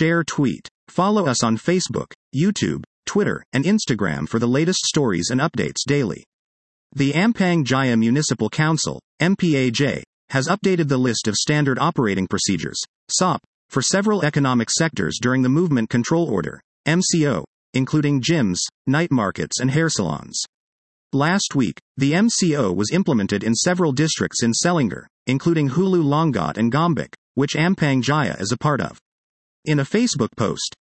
Share tweet. Follow us on Facebook, YouTube, Twitter, and Instagram for the latest stories and updates daily. The Ampang Jaya Municipal Council, MPAJ, has updated the list of standard operating procedures, SOP, for several economic sectors during the Movement Control Order, MCO, including gyms, night markets and hair salons. Last week, the MCO was implemented in several districts in Selangor, including Hulu Longot and Gombak, which Ampang Jaya is a part of. In a Facebook post,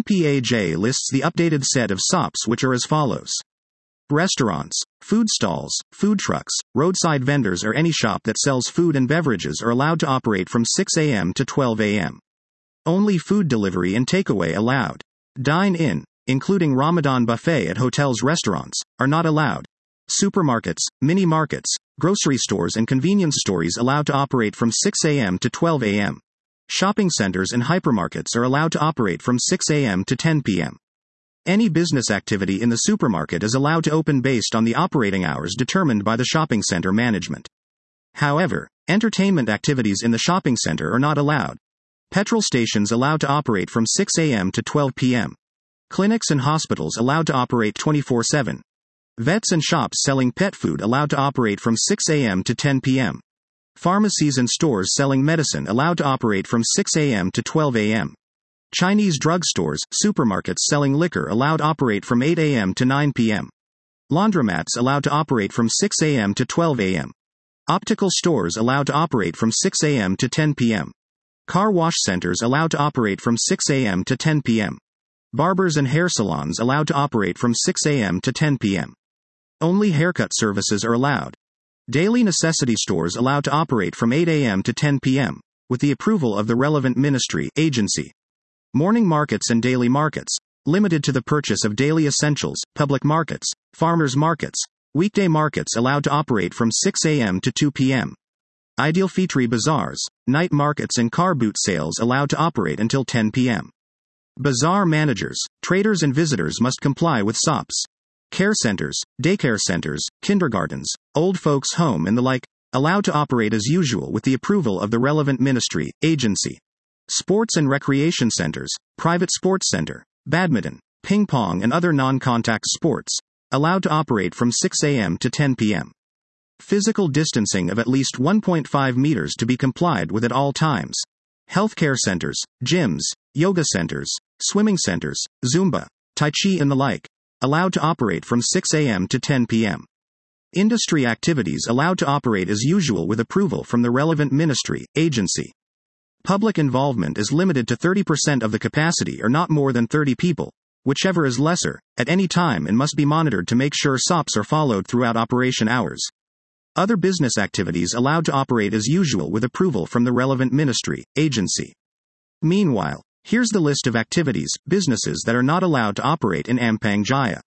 MPAJ lists the updated set of SOPs, which are as follows. Restaurants, food stalls, food trucks, roadside vendors or any shop that sells food and beverages are allowed to operate from 6 a.m. to 12 a.m. Only food delivery and takeaway allowed. Dine-in, including Ramadan buffet at hotels, restaurants, are not allowed. Supermarkets, mini markets, grocery stores and convenience stores allowed to operate from 6 a.m. to 12 a.m. Shopping centers and hypermarkets are allowed to operate from 6 a.m. to 10 p.m. Any business activity in the supermarket is allowed to open based on the operating hours determined by the shopping center management. However, entertainment activities in the shopping center are not allowed. Petrol stations allowed to operate from 6 a.m. to 12 p.m. Clinics and hospitals allowed to operate 24/7. Vets and shops selling pet food allowed to operate from 6 a.m. to 10 p.m. Pharmacies and stores selling medicine allowed to operate from 6 a.m. to 12 a.m. Chinese drugstores, supermarkets selling liquor allowed to operate from 8 a.m. to 9 p.m. Laundromats allowed to operate from 6 a.m. to 12 a.m. Optical stores allowed to operate from 6 a.m. to 10 p.m. Car wash centers allowed to operate from 6 a.m. to 10 p.m. Barbers and hair salons allowed to operate from 6 a.m. to 10 p.m. Only haircut services are allowed. Daily necessity stores allowed to operate from 8 a.m. to 10 p.m., with the approval of the relevant ministry, agency. Morning markets and daily markets, limited to the purchase of daily essentials, public markets, farmers markets, weekday markets allowed to operate from 6 a.m. to 2 p.m. Ideal Fitri bazaars, night markets and car boot sales allowed to operate until 10 p.m. Bazaar managers, traders and visitors must comply with SOPs. Care centers, daycare centers, kindergartens, old folks' home and the like, allowed to operate as usual with the approval of the relevant ministry, agency. Sports and recreation centers, private sports center, badminton, ping pong and other non-contact sports, allowed to operate from 6 a.m. to 10 p.m. Physical distancing of at least 1.5 meters to be complied with at all times. Healthcare centers, gyms, yoga centers, swimming centers, Zumba, Tai Chi and the like, allowed to operate from 6 a.m. to 10 p.m. Industry activities allowed to operate as usual with approval from the relevant ministry, agency. Public involvement is limited to 30% of the capacity or not more than 30 people, whichever is lesser, at any time and must be monitored to make sure SOPs are followed throughout operation hours. Other business activities allowed to operate as usual with approval from the relevant ministry, agency. Meanwhile, here's the list of activities, businesses that are not allowed to operate in Ampang Jaya.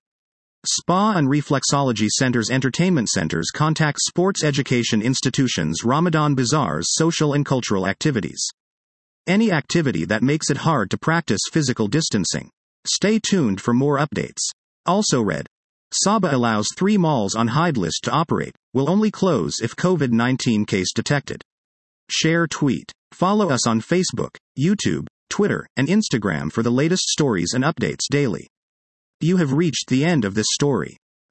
Spa and reflexology centers, entertainment centers, contact sports education institutions, Ramadan bazaars, social and cultural activities. Any activity that makes it hard to practice physical distancing. Stay tuned for more updates. Also read. Sabah allows 3 malls on Hyde list to operate, will only close if COVID-19 case detected. Share tweet. Follow us on Facebook, YouTube, Twitter, and Instagram for the latest stories and updates daily. You have reached the end of this story.